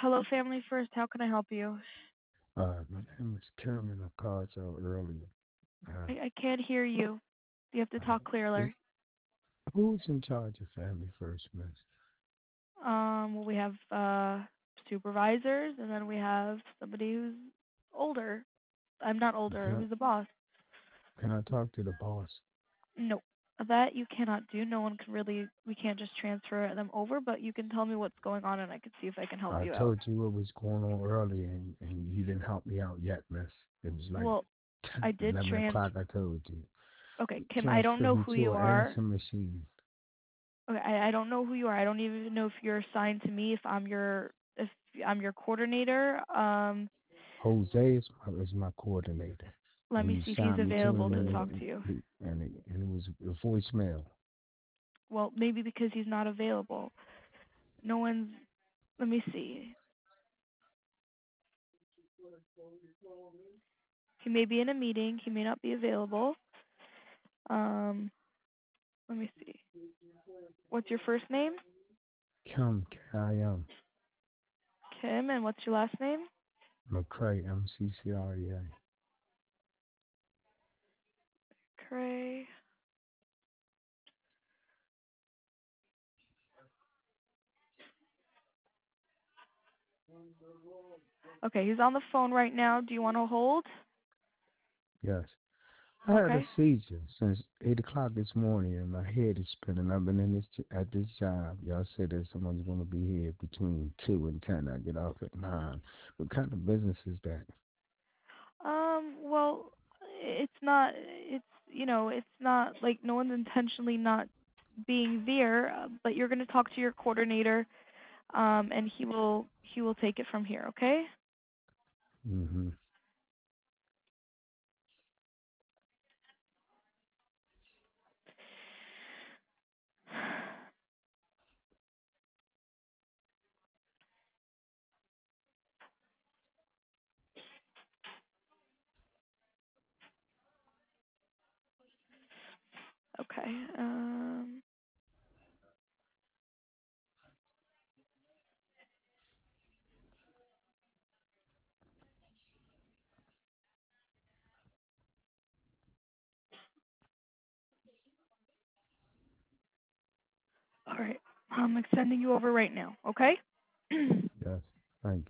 Hello, Family First. How can I help you? My name is Cameron. I called y'all earlier. Uh, I can't hear you. You have to talk is, clearer. who's in charge of Family First, Miss? Well, we have supervisors, and then we have somebody who's older. I'm not older. Can Who's the boss? can I talk to the boss? No, that you cannot do. No one can really. We can't just transfer them over, but you can tell me what's going on, and I can see if I can help I you out. told you what was going on earlier, and you didn't help me out yet, Miss. It was like Well, 10, I did 11 trans. o'clock. I told you. Okay, Kim. I don't Transfer know me who to you an are. answer machine. Okay, I don't know who you are. I don't even know if you're assigned to me. If I'm your coordinator. Jose is my coordinator, Let and me you see if he's signed me to available him, to talk to you. and it was a voicemail. Well, maybe because he's not available. No one's. Let me see. He may be in a meeting. He may not be available. Um, let me see. What's your first name? Kim, K-I-M, Kim, and what's your last name? McCray, MCCREA. Cray. Okay, he's on the phone right now. Do you want to hold? Yes. I had a Okay. seizure since 8 o'clock this morning, and my head is spinning. I've been in at this job. Y'all said that someone's going to be here between 2 and 10. I get off at 9. What kind of business is that? Well, it's not. It's not like no one's intentionally not being there. But you're gonna talk to your coordinator, and he will take it from here. Okay. Mm-hmm. Okay. All right. I'm sending you over right now. Okay. Yes. Thank you.